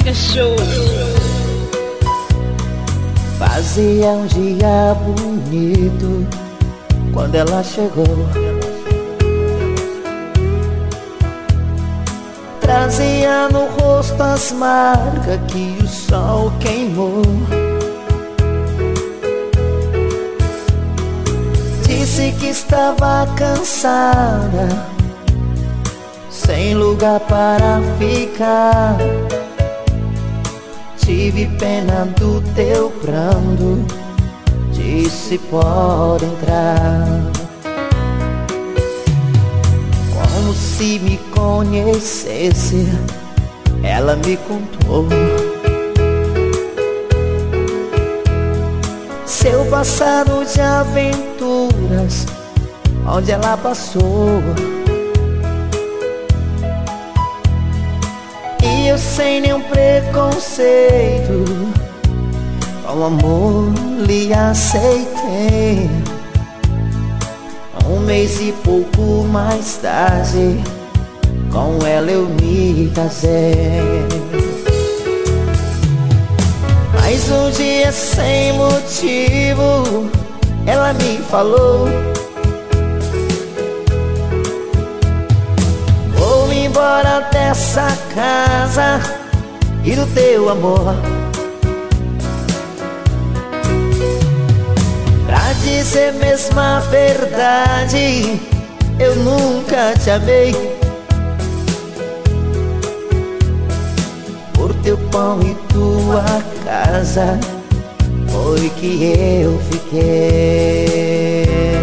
Show. Fazia um dia bonito quando ela chegou. Trazia no rosto as marcas que o sol queimou. Disse que estava cansada, sem lugar para ficar. Tive pena do teu pranto, disse pode entrar. Como se me conhecesse, ela me contou seu passado de aventuras, onde ela passou. E eu sem nenhum preconceito, com amor lhe aceitei. Um mês e pouco mais tarde, com ela eu me casei. Mas um dia sem motivo, ela me falou: vou embora dessa casa e do teu amor. Pra dizer mesmo a verdade, eu nunca te amei. Por teu pão e tua casa foi que eu fiquei.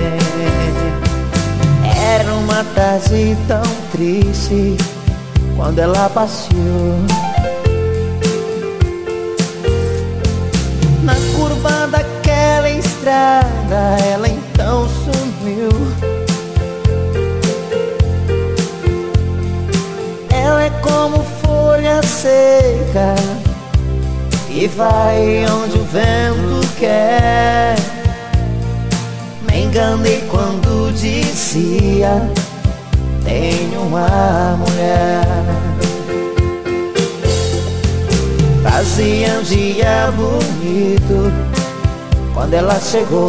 Era uma tarde tão triste quando ela passeou na curva daquela estrada, ela então sumiu. Ela é como folha seca e vai onde o vento quer. Me enganei quando dizia tenho uma mulher. Fazia um dia bonito quando ela chegou.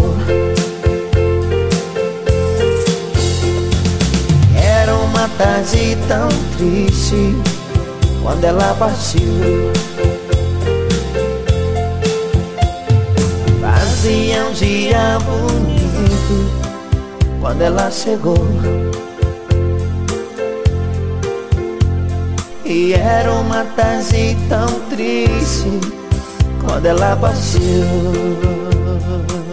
Era uma tarde tão triste quando ela partiu. Fazia um dia bonito quando ela chegou. E era uma tarde tão triste quando ela partiu.